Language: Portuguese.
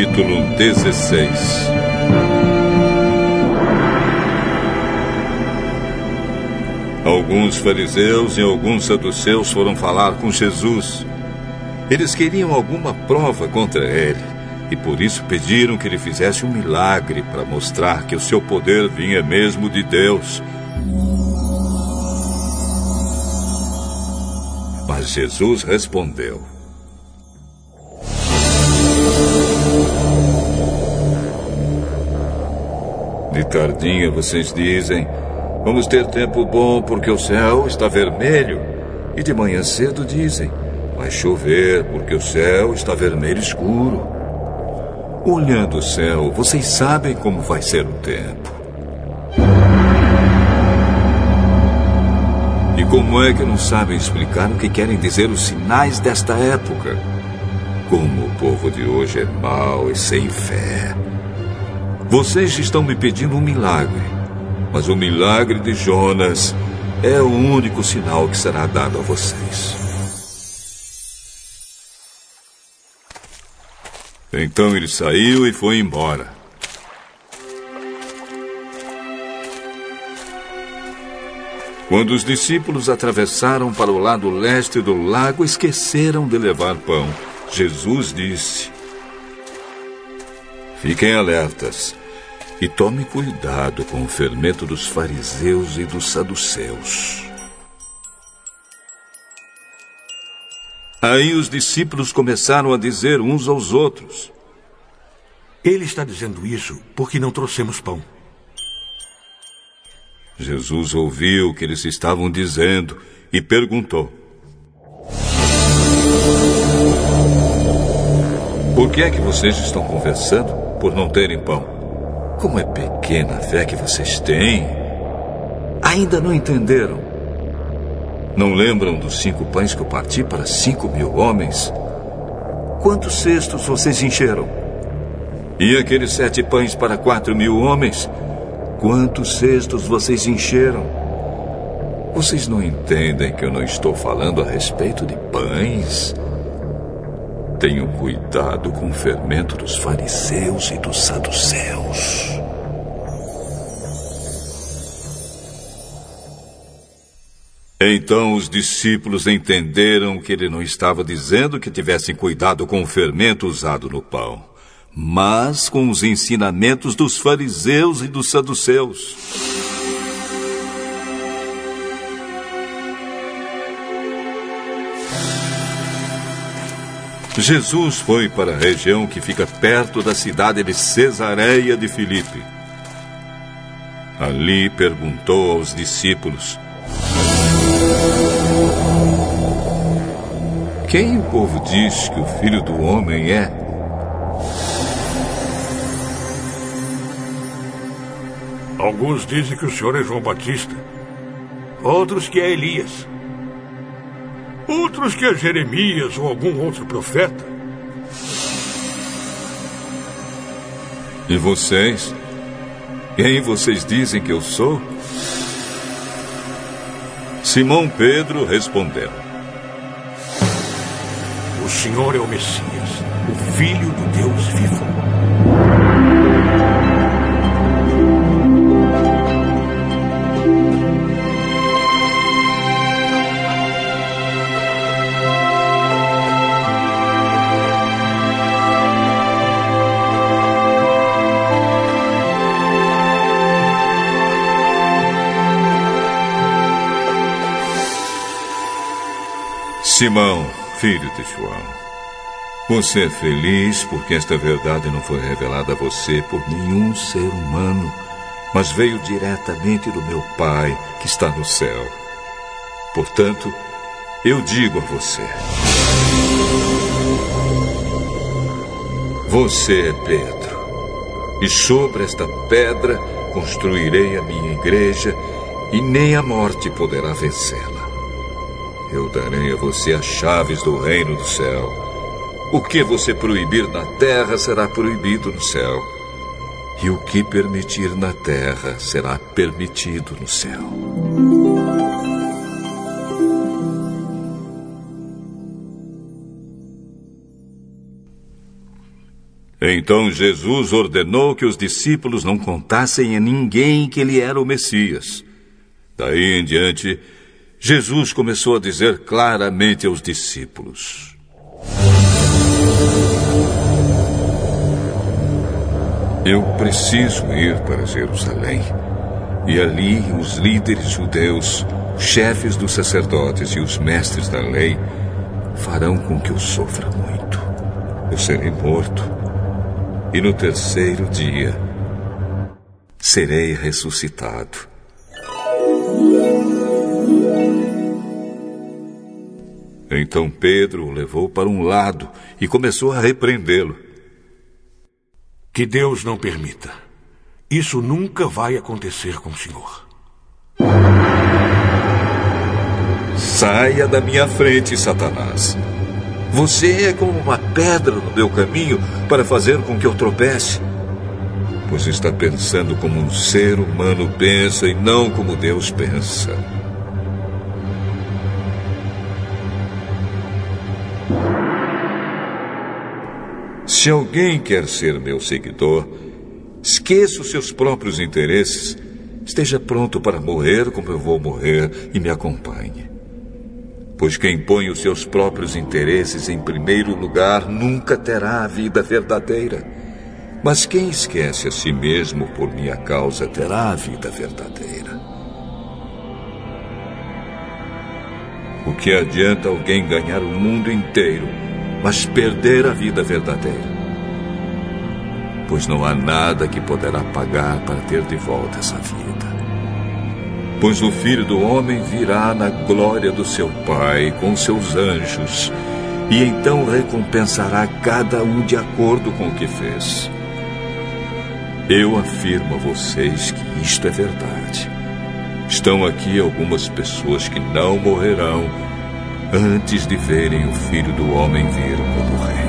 capítulo 16. Alguns fariseus e alguns saduceus foram falar com Jesus. Eles queriam alguma prova contra ele e por isso pediram que ele fizesse um milagre para mostrar que o seu poder vinha mesmo de Deus. Mas Jesus respondeu: de tardinha vocês dizem: vamos ter tempo bom porque o céu está vermelho. E de manhã cedo dizem: vai chover porque o céu está vermelho escuro. Olhando o céu, vocês sabem como vai ser o tempo. E como é que não sabem explicar o que querem dizer os sinais desta época? Como o povo de hoje é mau e sem fé. Vocês estão me pedindo um milagre, mas o milagre de Jonas é o único sinal que será dado a vocês. Então ele saiu e foi embora. Quando os discípulos atravessaram para o lado leste do lago, esqueceram de levar pão. Jesus disse: fiquem alertas e tomem cuidado com o fermento dos fariseus e dos saduceus. Aí os discípulos começaram a dizer uns aos outros: ele está dizendo isso porque não trouxemos pão. Jesus ouviu o que eles estavam dizendo e perguntou: por que é que vocês estão conversando por não terem pão? Como é pequena a fé que vocês têm. Ainda não entenderam? Não lembram dos 5 pães que eu parti para 5.000 homens? Quantos cestos vocês encheram? E aqueles 7 pães para 4.000 homens? Quantos cestos vocês encheram? Vocês não entendem que eu não estou falando a respeito de pães? Tenham cuidado com o fermento dos fariseus e dos saduceus. Então os discípulos entenderam que ele não estava dizendo que tivessem cuidado com o fermento usado no pão, mas com os ensinamentos dos fariseus e dos saduceus. Jesus foi para a região que fica perto da cidade de Cesareia de Filipe. Ali perguntou aos discípulos: quem o povo diz que o Filho do Homem é? Alguns dizem que o senhor é João Batista, outros que é Elias, outros que é Jeremias ou algum outro profeta. E vocês? Quem vocês dizem que eu sou? Simão Pedro respondeu: o senhor é o Messias, o Filho do Deus vivo. Simão, filho de João, você é feliz porque esta verdade não foi revelada a você por nenhum ser humano, mas veio diretamente do meu Pai que está no céu. Portanto, eu digo a você: você é Pedro, e sobre esta pedra construirei a minha igreja, e nem a morte poderá vencê-la. Eu darei a você as chaves do reino do céu. O que você proibir na terra será proibido no céu. E o que permitir na terra será permitido no céu. Então Jesus ordenou que os discípulos não contassem a ninguém que ele era o Messias. Daí em diante, Jesus começou a dizer claramente aos discípulos: eu preciso ir para Jerusalém. E ali os líderes judeus, os chefes dos sacerdotes e os mestres da lei farão com que eu sofra muito. Eu serei morto. E no terceiro dia serei ressuscitado. Então Pedro o levou para um lado e começou a repreendê-lo. Que Deus não permita. Isso nunca vai acontecer com o senhor. Saia da minha frente, Satanás. Você é como uma pedra no meu caminho para fazer com que eu tropece. Pois está pensando como um ser humano pensa e não como Deus pensa. Se alguém quer ser meu seguidor, esqueça os seus próprios interesses, esteja pronto para morrer como eu vou morrer e me acompanhe. Pois quem põe os seus próprios interesses em primeiro lugar nunca terá a vida verdadeira. Mas quem esquece a si mesmo por minha causa terá a vida verdadeira. O que adianta alguém ganhar o mundo inteiro, mas perder a vida verdadeira? Pois não há nada que poderá pagar para ter de volta essa vida. Pois o Filho do Homem virá na glória do seu Pai com seus anjos, e então recompensará cada um de acordo com o que fez. Eu afirmo a vocês que isto é verdade. Estão aqui algumas pessoas que não morrerão antes de verem o Filho do Homem vir como rei.